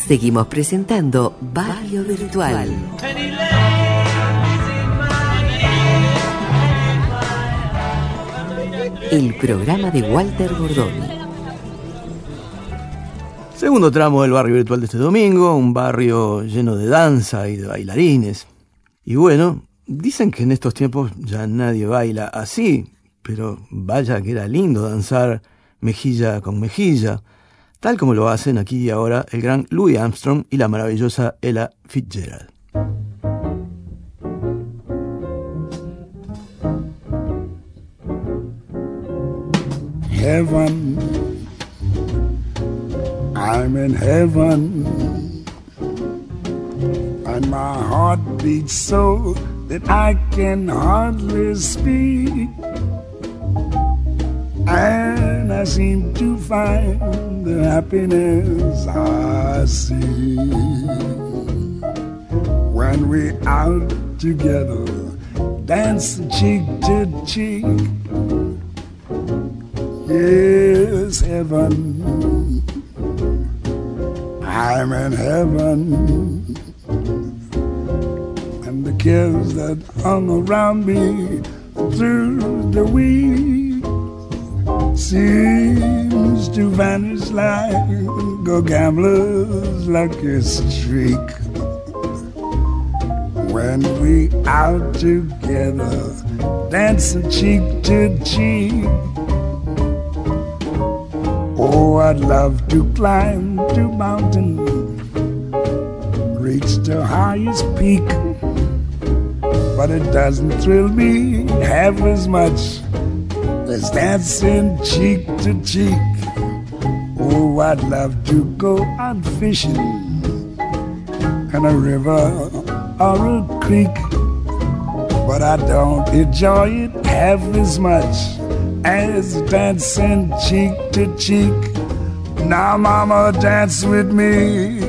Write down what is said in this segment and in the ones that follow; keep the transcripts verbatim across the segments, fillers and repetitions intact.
Seguimos presentando Barrio Virtual. El programa de Walter Bordoni. Segundo tramo del Barrio Virtual de este domingo, un barrio lleno de danza y de bailarines. Y bueno, dicen que en estos tiempos ya nadie baila así, pero vaya que era lindo danzar mejilla con mejilla, tal como lo hacen aquí y ahora el gran Louis Armstrong y la maravillosa Ella Fitzgerald. Heaven, I'm in heaven, and my heart beats so that I can hardly speak, and I seem to find the happiness I see when we're out together, dancing cheek to cheek. Yes, heaven, I'm in heaven, and the cares that hung around me through the week seems to vanish like a gambler's lucky streak when we out together, dancing cheek to cheek. Oh, I'd love to climb to mountain, reach the highest peak, but it doesn't thrill me half as much as dancing cheek to cheek. Oh, I'd love to go out fishing in a river or a creek, but I don't enjoy it half as much as dancing cheek to cheek. Now, mama, dance with me.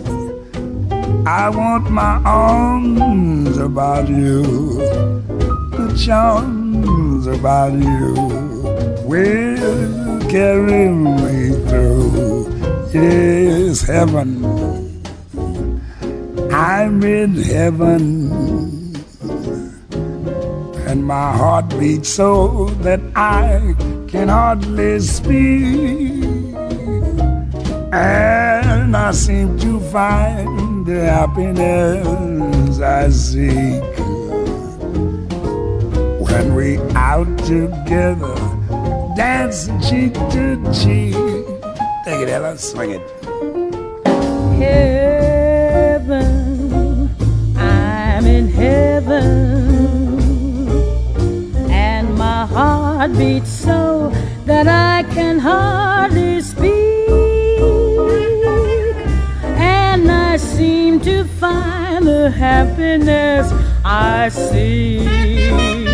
I want my arms about you, the charms about you will carry me through. Yes, heaven, I'm in heaven, and my heart beats so that I can hardly speak, and I seem to find the happiness I seek when we out together, dancing cheek to cheek. Take it, Ella, swing it. Heaven, I'm in heaven, my heart beats so that I can hardly speak, and I seem to find the happiness I seek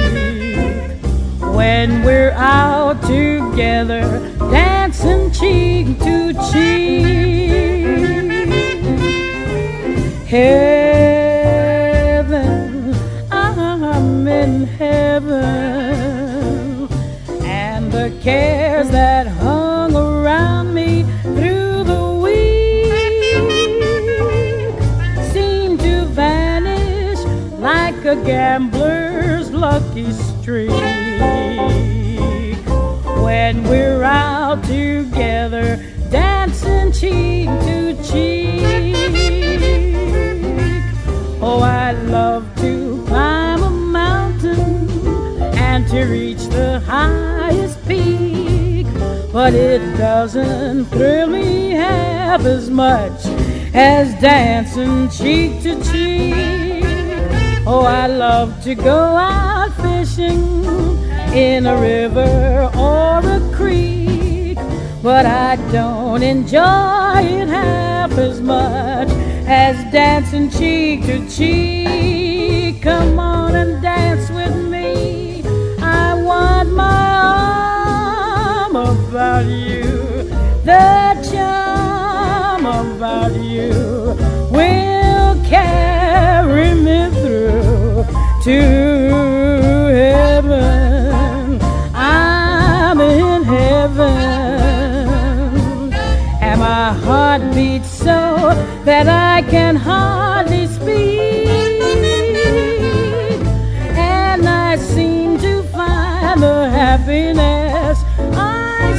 when we're out together, dancing cheek to cheek. Heaven, I'm in heaven, the cares that hung around me through the week seem to vanish like a gambler's lucky streak when we're out together, dancing cheek to cheek. Oh, I'd love to climb a mountain and to reach the highest peak, but it doesn't thrill me half as much as dancing cheek to cheek. Oh, I love to go out fishing in a river or a creek, but I don't enjoy it half as much as dancing cheek to cheek. Come on and dance with me. I want my arm about you, the charm about you will carry me through to heaven. I'm in heaven, and my heart beats so that I can hardly speak, and I seem to find the happiness I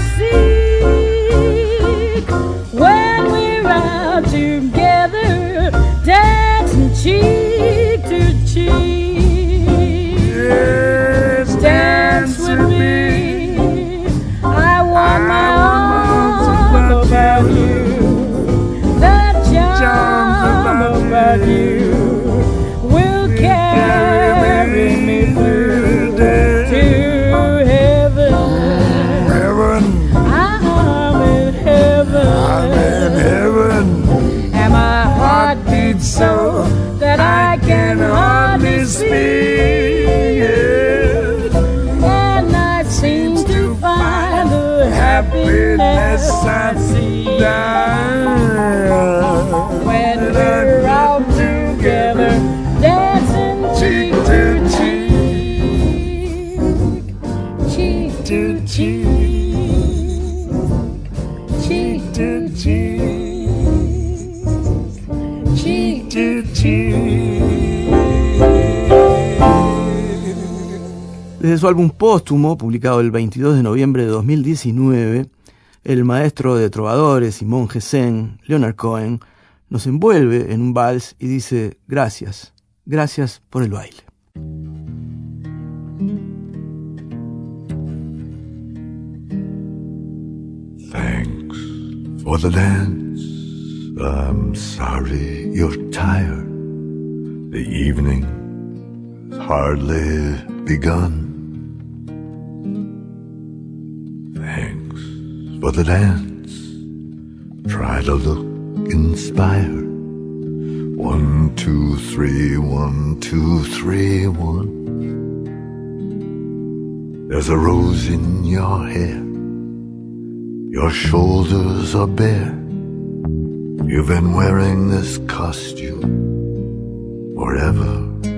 seek when we're out together, dancing cheek to cheek. Yes, Dance with me, I want my arms about you, that charm about you will carry me through to heaven. heaven, I'm in heaven, I'm in heaven. and my heart beats so that I can hardly speak, and I seem to find the happiness I see Down. when we're out together, dancing cheek to cheek, cheek to cheek, cheek to cheek, cheek to cheek. Desde su álbum póstumo, publicado el veintidós de noviembre de dos mil diecinueve, el maestro de trovadores y monje zen, Leonard Cohen, nos envuelve en un vals y dice: gracias, gracias por el baile. Thanks for the dance. I'm sorry you're tired. The evening's hardly begun. Thanks for the dance. Try to look inspired. One, two, three, one, two, three, one. There's a rose in your hair. Your shoulders are bare. You've been wearing this costume forever.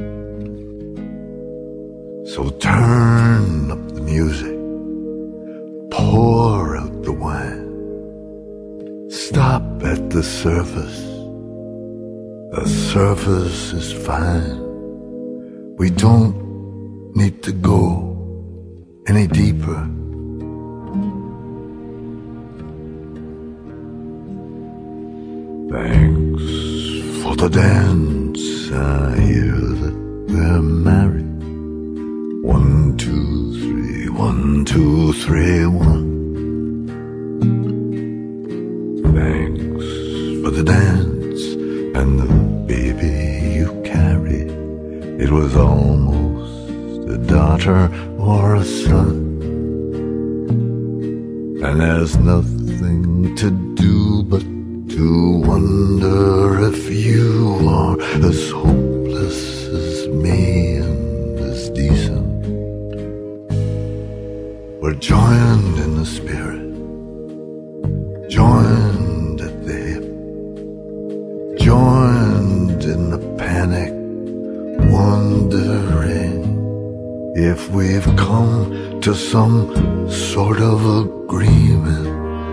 So turn up the music, pour out the wine. Stop at the surface. The surface is fine. We don't need to go any deeper. Thanks for the dance. I hear that we're married. One, two, three, one, two, three, one. Thanks for the dance and the baby you carried. It was almost a daughter or a son. And there's nothing to do but to wonder if you are as hopeless as me and as decent. We're joined in the spirit, joined at the hip, joined in the panic, wondering if we've come to some sort of agreement.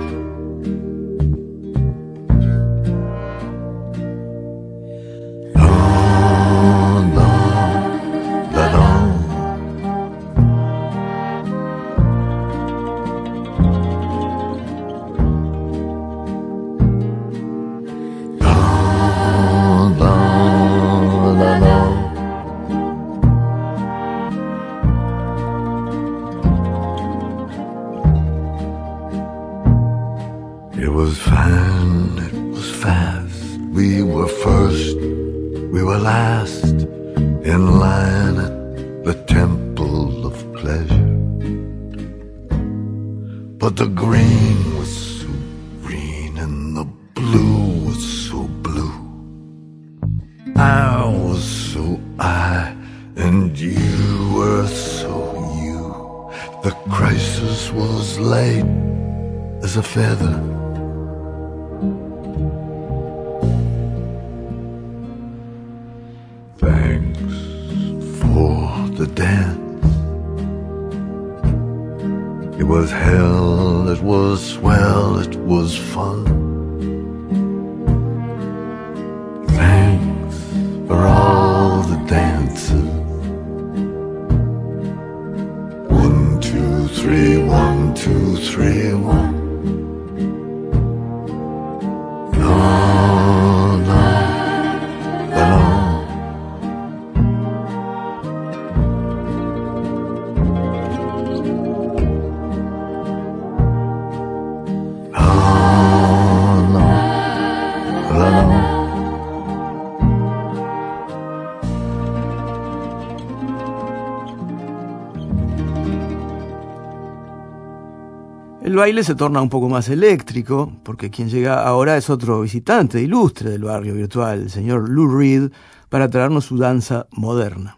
It was fine, it was fast. We were first, we were last, in line at the temple of pleasure. But the green was so green and the blue was so blue. I was so I and you were so you. The crisis was light as a feather. Thanks for the dance. It was hell, it was swell, it was fun. alone. El baile se torna un poco más eléctrico, porque quien llega ahora es otro visitante ilustre del barrio virtual, el señor Lou Reed, para traernos su danza moderna.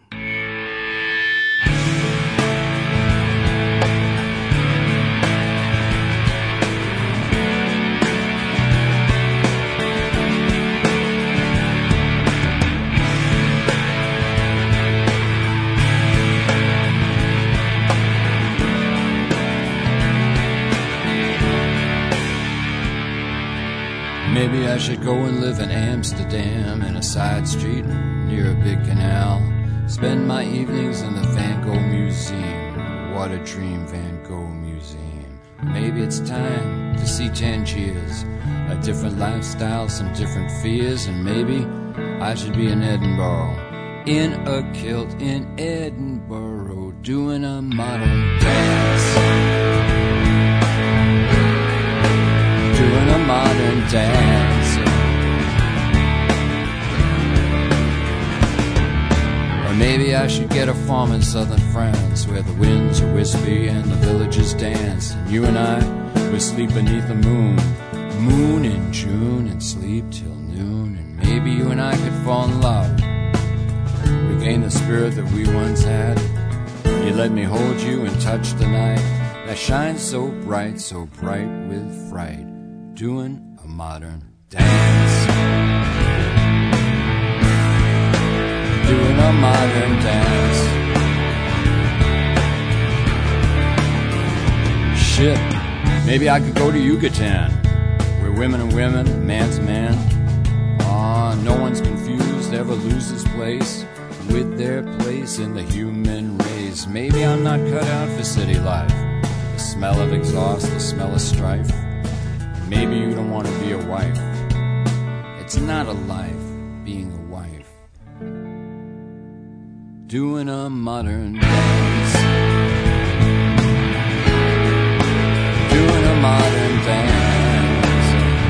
Maybe I should go and live in Amsterdam in a side street near a big canal. Spend my evenings in the Van Gogh Museum. What a dream, Van Gogh Museum. Maybe it's time to see Tangiers, a different lifestyle, some different fears, and maybe I should be in Edinburgh, in a kilt in Edinburgh, doing a modern dance. Doing a modern dance. Or maybe I should get a farm in southern France, where the winds are wispy and the villagers dance, and you and I will sleep beneath the moon, moon in June, and sleep till noon. And maybe you and I could fall in love, regain the spirit that we once had. You let me hold you and touch the night that shines so bright, so bright with fright, doing a modern dance. Doing a modern dance. Shit, maybe I could go to Yucatan, where women are women, man's a man. Ah, no one's confused, ever loses place with their place in the human race. Maybe I'm not cut out for city life, the smell of exhaust, the smell of strife. Maybe you don't want to be a wife. It's not a life being a wife. Doing a modern dance. Doing a modern dance.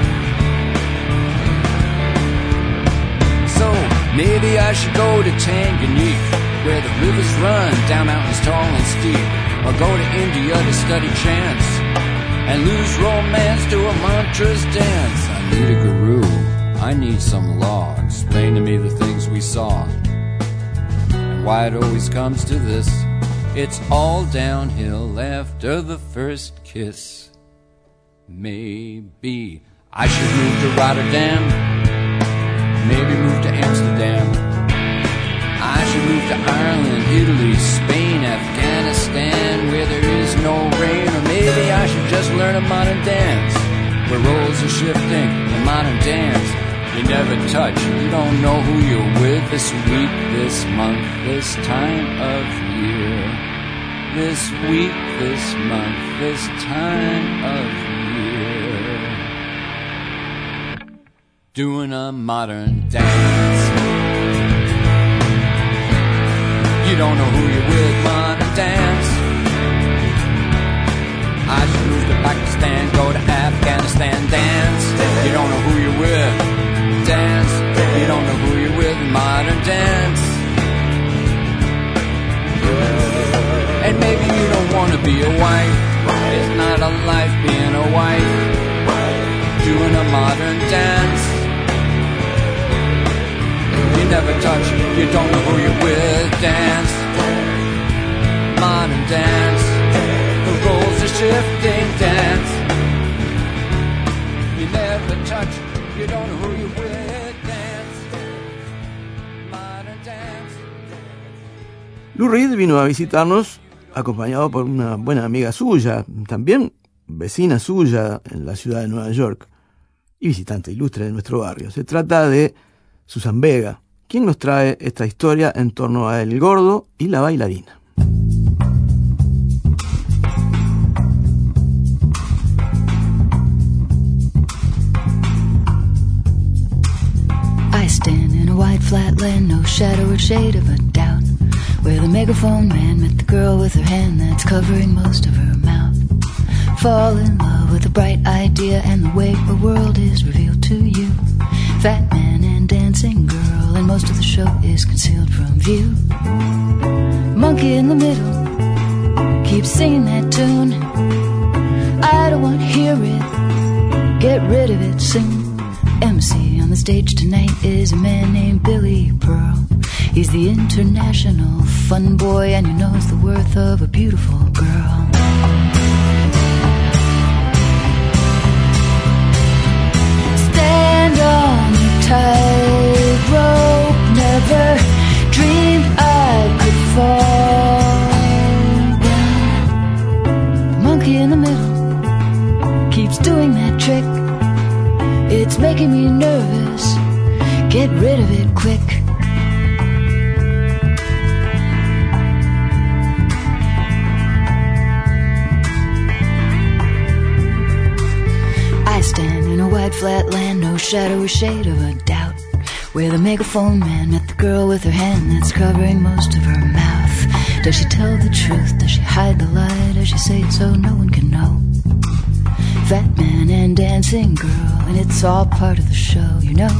So maybe I should go to Tanganyika, where the rivers run down mountains tall and steep, or go to India to study chants and lose romance to a mantra's dance. I need a guru, I need some law, explain to me the things we saw, and why it always comes to this. It's all downhill after the first kiss. Maybe I should move to Rotterdam, maybe move to Amsterdam. I should move to Ireland, Italy, Spain, Afghanistan, where there is no rain. Or maybe I should just learn a modern dance, where roles are shifting, a modern dance you never touch. You don't know who you're with this week, this month, this time of year. This week, this month, this time of year. Doing a modern dance. You don't know who you're with, modern dance. I should move to Pakistan, go to Afghanistan, dance. You don't know who you're with, dance. You don't know who you're with, modern dance. And maybe you don't want to be a wife. It's not a life being a wife. Doing a modern dance. You never touch, you don't know who you're with, dance. Modern dance. The roles are shifting, dance. You never touch, you don't know who you're with, dance. Modern dance. Lou Reed vino a visitarnos acompañado por una buena amiga suya, también vecina suya en la ciudad de Nueva York y visitante ilustre de nuestro barrio. Se trata de Susan Vega, quien nos trae esta historia en torno a El Gordo y la bailarina. I stand in a wide flat land, no shadow or shade of a doubt, where the megaphone man met the girl with her hand that's covering most of her mouth. Fall in love with a bright idea and the way the world is revealed to you. Fat man and dancing girl, and most of the show is concealed from view. Monkey in the middle keeps singing that tune. I don't want to hear it, get rid of it soon. M C on the stage tonight is a man named Billy Pearl. He's the international fun boy, and he knows the worth of a beautiful girl. Stand on the tightrope, never dreamed I could fall down. Monkey in the middle keeps doing that trick. It's making me nervous, get rid of it quick. I stand in a wide flat land, no shadow or shade of a doubt, where the megaphone man met the girl with her hand that's covering most of her mouth. Does she tell the truth? Does she hide the lie? Does she say it so no one can know? Fat man and dancing girl, and it's all part of the show, you know.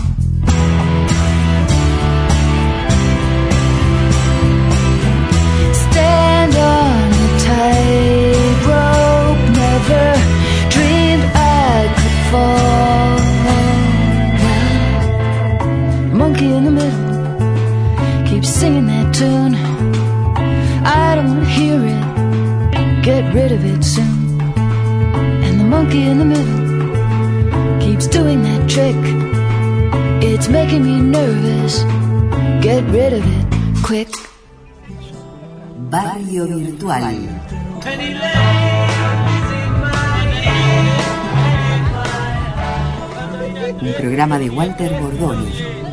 Stand on the tightrope, never dreamed I could fall. Well, monkey in the middle keeps singing that tune. I don't want to hear it, get rid of it soon. Monkey in the middle keeps doing that trick. It's making me nervous, get rid of it quick. Barrio Virtual. Un programa de Walter Bordoni.